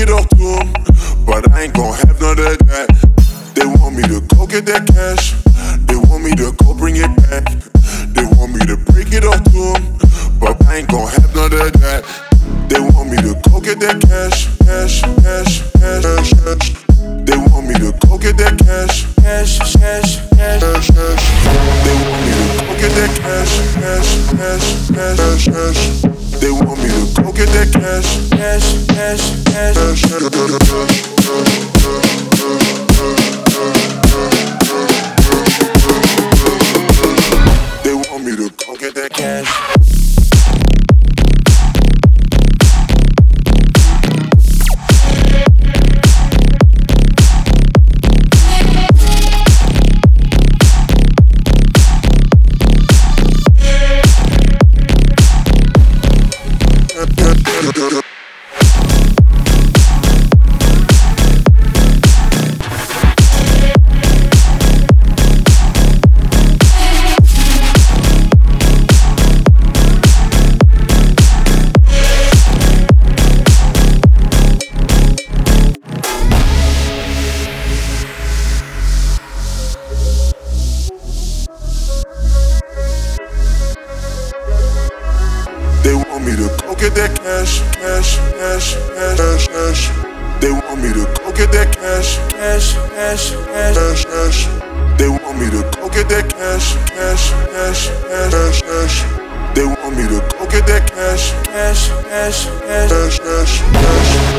it off to them, but I ain't gon' have none of that. They want me to go get that cash. They want me to go bring it back. They want me to break it off to them, but I ain't gon' have none of that. They want me to go get that cash, cash, cash, cash, cash. They want me to go get that cash, cash, cash, cash, cash. They want me to go get that cash, cash, cash, cash, cash. They want me to go get that cash, cash, cash, cash, cash. They want me to go get that cash. They want me to go get that cash, cash, cash, cash, cash. They want me to go get that cash, cash, cash, cash, cash. They want me to go get that cash, cash, cash, cash, cash. They want me to go get that cash, cash, cash, cash, cash, cash.